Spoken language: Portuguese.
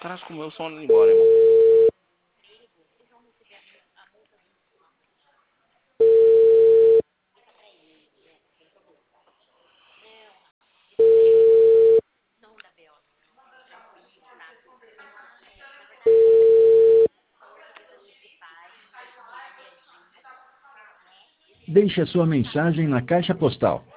Traz com o meu sono embora, irmão. Deixe a sua mensagem na caixa postal